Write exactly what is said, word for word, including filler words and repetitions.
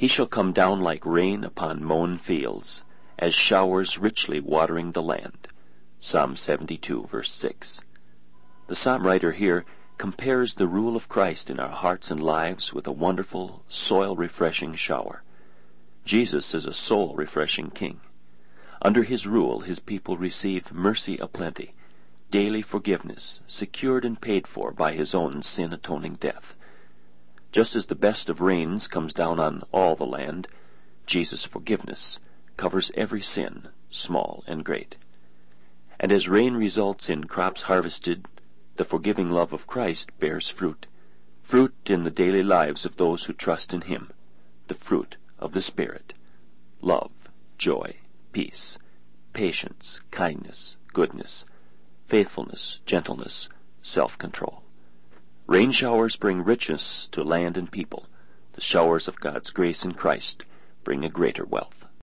He shall come down like rain upon mown fields, as showers richly watering the land. Psalm seventy-two, verse six. The psalm writer here compares the rule of Christ in our hearts and lives with a wonderful, soil-refreshing shower. Jesus is a soul-refreshing King. Under his rule, his people receive mercy aplenty, daily forgiveness, secured and paid for by his own sin-atoning death. Just as the best of rains comes down on all the land, Jesus' forgiveness covers every sin, small and great. And as rain results in crops harvested, the forgiving love of Christ bears fruit, fruit in the daily lives of those who trust in him, the fruit of the Spirit: love, joy, peace, patience, kindness, goodness, faithfulness, gentleness, self-control. Rain showers bring richness to land and people. The showers of God's grace in Christ bring a greater wealth.